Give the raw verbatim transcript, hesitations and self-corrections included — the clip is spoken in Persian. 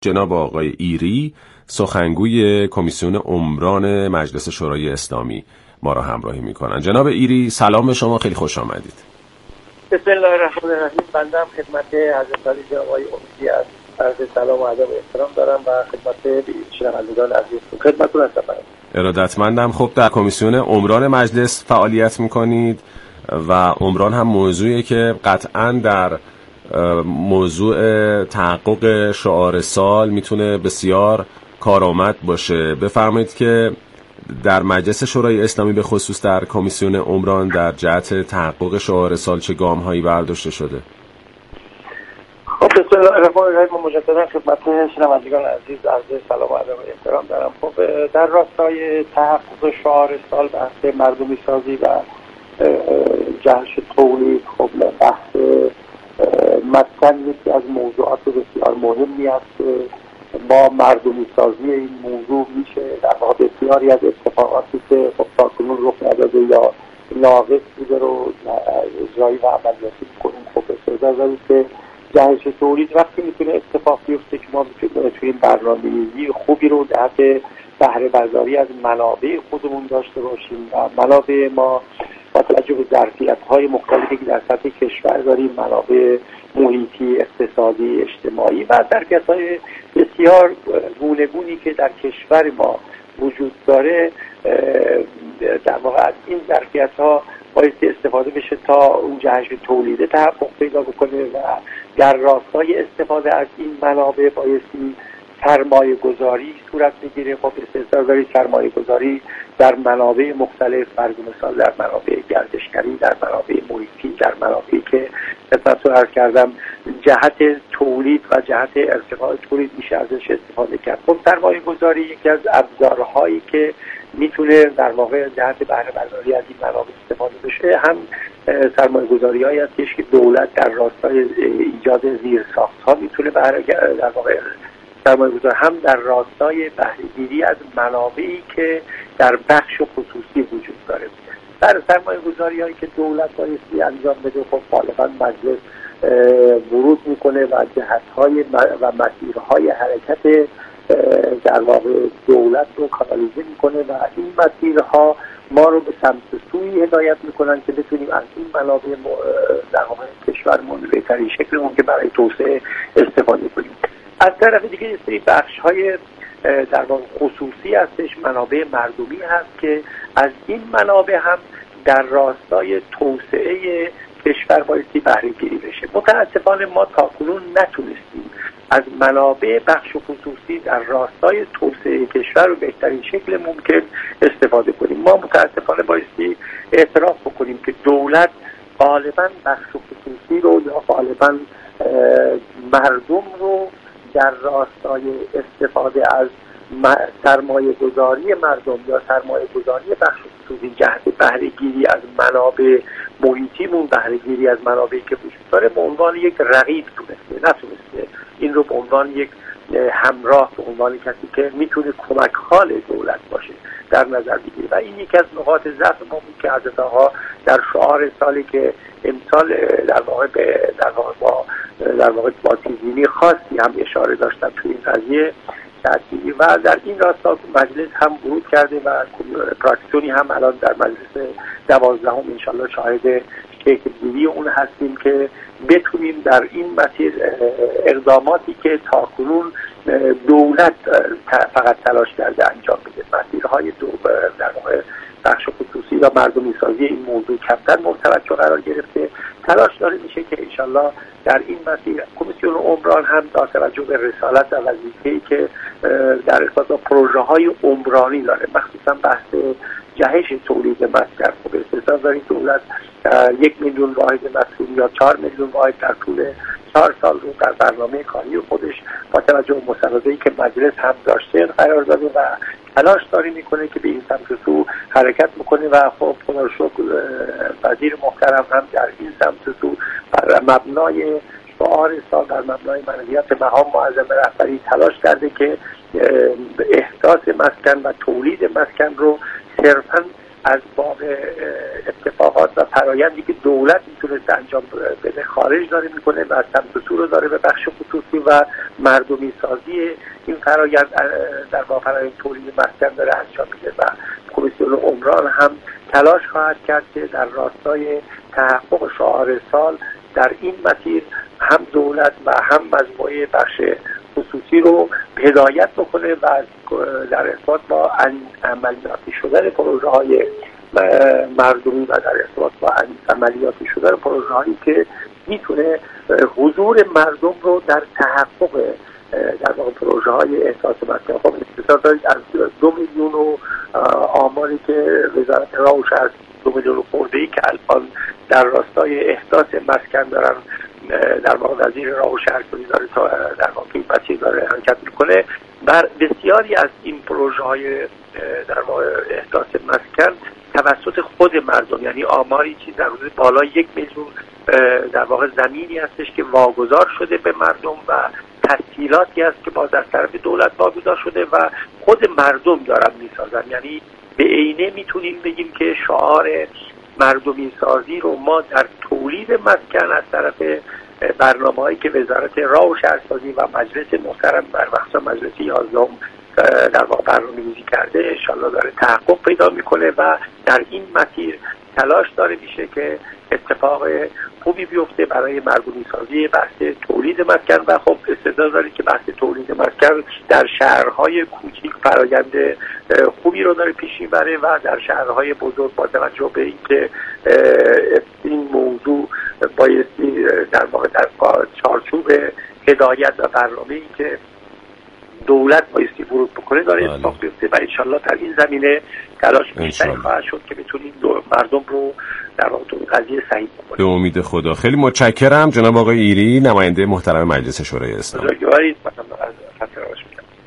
جناب آقای ایری، سخنگوی کمیسیون عمران مجلس شورای اسلامی ما را همراهی میکنن. جناب ایری، سلام به شما، خیلی خوش آمدید. بسم الله الرحمن الرحیم. بنده خدمت حضرت علی جناب آقای عمری از عرض سلام و ادب و احترام دارم و خدمت شنوندگان عزیز خدمتتون هستم. ارادتمندم. خب در کمیسیون عمران مجلس فعالیت میکنید و عمران هم موضوعی که قطعاً در موضوع تحقق شعار سال میتونه بسیار کارآمد باشه. بفرمایید که در مجلس شورای اسلامی به خصوص در کمیسیون عمران در جهت تحقق شعار سال چه گام‌هایی برداشته شده؟ خب بسم الله الرحمن الرحیم. مجددا خدمت شنوندگان عزیز عرض سلام و ادب و احترام دارم. خب در راستای تحقق شعار سال بحث مردمی سازی و جهش تولید، خب بحث مسکن یکی از موضوعات بسیار مهمی است که با مردمی سازی این موضوع میشه در واقع بسیاری از اتفاقاتی که خب تاکنون رخ نداده یا ناقص بوده رو اجرایی و عملیاتی کنیم. خب بسیار داریم که جهش تولید وقتی میتونه اتفاق بیفته که ما میتونیم توی برنامه‌ریزی خوبی رو در حد بهره برداری از منابع خودمون داشته باشیم و منابع ما با توجه به ظرفیت‌های مختلفی که در سطح کشور داریم، منابع محیطی، اقتصادی، اجتماعی و ظرفیت‌های بسیار گوناگونی که در کشور ما وجود داره، در واقع از این ظرفیت‌ها باید استفاده بشه تا اون جهش تولید تحقق پیدا بکنه و در راستای استفاده از این منابع بایستی سرمایه گذاری صورت میگیره. خب استثمار داری سرمایه گذاری در منابع مختلف، فرض مثال در منابع گردشگری، در منابع محیطی، در منابعی که خدمتتون عرض کردم جهت تولید و جهت ارتقاء تولید میشه ازش استفاده کرد. خب سرمایه گذاری یکی از ابزارهایی که میتونه در واقع جهت بهره برداری از این منابع استفاده بشه هم سرمایه گذاری هایی هستش که دولت در راستای ایجاد زیرساخت‌ها میتونه بهره در واقع سرمایه گذاری هم در راستای بهره‌گیری از منابعی که در بخش خصوصی وجود داره. در سرمایه گذاری هایی که دولت بایستی انجام بده خب غالبا مجلس ورود میکنه و جهت‌های و مسیرهای حرکت در واقع دولت رو کانالیزه میکنه و این مسیرها ما رو به سمت سوی هدایت میکنن که بتونیم از این منابع در واقع کشورمون به بهترین شکلمون که برای توسعه استفاده کنیم. از طرف دیگه یه سری بخش‌های در واقع خصوصی هستش، منابع مردمی هست که از این منابع هم در راستای توسعه کشور بایستی بهره گیری بشه. متاسفانه ما تاکنون نتونستیم از منابع بخش خصوصی در راستای توسعه کشور رو بهترین شکل ممکن استفاده کنیم. ما متاسفانه بایستی اعتراف بکنیم که دولت غالباً بخش خصوصی رو یا غالباً مردم رو در راستای استفاده از سرمایه گذاری مردم یا سرمایه گذاری بخش خصوصی جهت بهره گیری از منابع محیطیمون، بهره گیری از منابعی که وجود داره به عنوان یک رقیب تونسته نتونسته این رو به عنوان یک همراه، به عنوان کسی که میتونه کمک حال دولت باشه در نظر بگیره و این یکی از نقاط ضعف ما بود که حضرت آقا در شعار سالی که امسال در واقع به در واقع با در واقع با تیزبینی خاصی هم اشاره داشتن توی این قضیه تأثیری و در این راستا مجلس هم ورود کرده و پراکتیونی هم الان در مجلس دوازدهم انشالله شاهد شکل‌گیری اون هستیم که بتونیم در این مسیر اقداماتی که تاکنون دولت فقط تلاش کرده انجام بده، مسیرهای دو در واقع بخش خصوصی و مردمی سازی این موضوع کمتر مورد توجه قرار گرفته، تلاش داره میشه که انشالله در این مسیر کمیسیون عمران هم با توجه به رسالت و وظیفه‌ای که در ارتباط با پروژه‌های عمرانی داره، مخصوصا بحث جهش تولید مسکن خوب استثمار داریم. دولت یک میلیون واحد مسکن یا چهار میلیون واحد در طول چهار سال رو در برنامه کاری خودش با توجه به مسوده‌ای که مجلس هم داشته قرار داده و تلاش داری میکنه که به این سمت سو حرکت میکنه و خب خدا رو شکر وزیر محترم هم در این سمت سو بر مبنای شعار سال در مبنای منویت مهام معظم رهبری تلاش کرده که احداث مسکن و تولید مسکن رو صرفاً از باب اتفاقات و فرایندی که دولت میتونست انجام بده خارج داره میکنه و سمت و سو رو داره به بخش خصوصی و مردمی سازی این فرایند در واقع فرایند تولید مسکن داره انجام میده و کمیسیون عمران هم تلاش خواهد کرد که در راستای تحقق شعار سال در این مسیر هم دولت و هم مجموعه بخش خصوصی رو هدایت بکنه و در ارتباط با عملیاتی شدن پروژه های مردمی و در ارتباط با عملیاتی شدن پروژه هایی که میتونه حضور مردم رو در تحقق در واقع پروژه های احساس مسکن. خب اقتصاد دارید از دو میلیون و آماری که وزارت راه و شهر دو میلیون خورده‌ای که الان در راستای احساس مسکن دارن در واقع وزیر راه و شهرسازی داره تا در واقع این مسیر داره حرکت میکنه. بر بسیاری از این پروژه های در واقع احساس مسکن توسط خود مردم، یعنی آماری چیز در حدود بالای یک میلیون در واقع زمینی هستش که واگذار شده به مردم و تسهیلاتی هست که باز از طرف دولت واگذار شده و خود مردم دارن میسازن. یعنی به عینه میتونیم بگیم که شعار مردمی سازی رو ما در تولید مسکن از طرف برنامه‌هایی که وزارت راه و شهرسازی و مجلس محترم بر وقت مجلس یازدهم در واقع برنامه‌ریزی کرده انشالله داره تحقق پیدا میکنه و در این مسیر تلاش داره میشه که اتفاق خوبی بیفته برای مردمی سازی بحث تولید مسکن و خب استعداد داره که بحث تولید مسکن در شهرهای کوچیک فرآیند خوبی رو داره پیش میبره و در شهرهای بزرگ با توجه به اینکه این موضوع بایستی در واقع در چارچوب هدایت و برنامه‌ای که دولت بایستی ورود بکنه داره اتفاق بیفته و انشالله در این زمینه تلاش بیشتری خواهد شد که بتونیم مردم رو در واقع تو قضیه صحیح بکنیم. به امید خدا. خیلی متشکرم جناب آقای ایری، نماینده محترم مجلس شورای اسلامی.